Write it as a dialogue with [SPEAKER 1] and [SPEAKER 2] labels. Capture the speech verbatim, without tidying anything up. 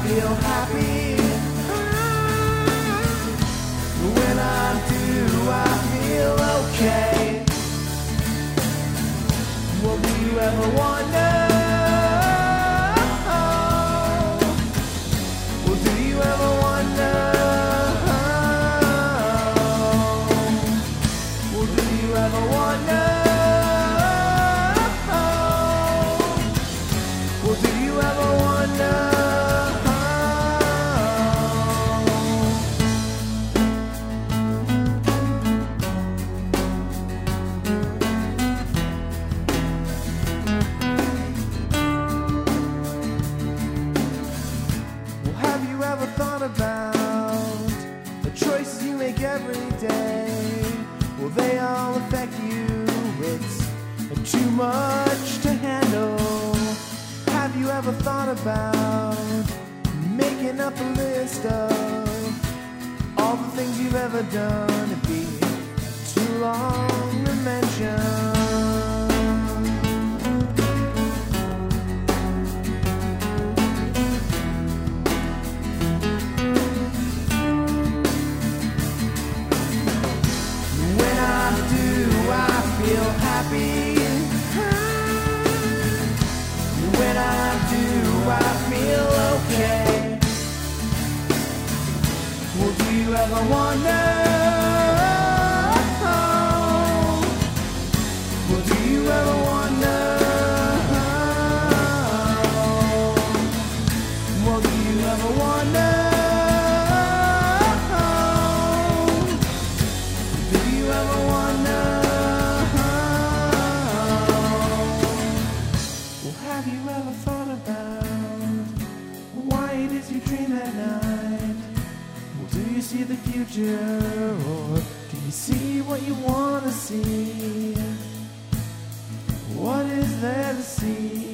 [SPEAKER 1] feel happy. When I do, I feel okay. Well, do you ever wonder? Well, do you ever wonder? Well, do you ever wonder? Well, do you ever wonder? About the choices you make every day, will they all affect you? It's too much to handle. Have you ever thought about making up a list of all the things you've ever done? It'd be too long to mention. When I do, I feel okay. Well, do you ever wonder? Well, do you ever wonder? Well, do you ever wonder? Do you ever wonder? Have you ever thought about why it is you dream at night? Well, do you see the future, or do you see what you want to see? What is there to see?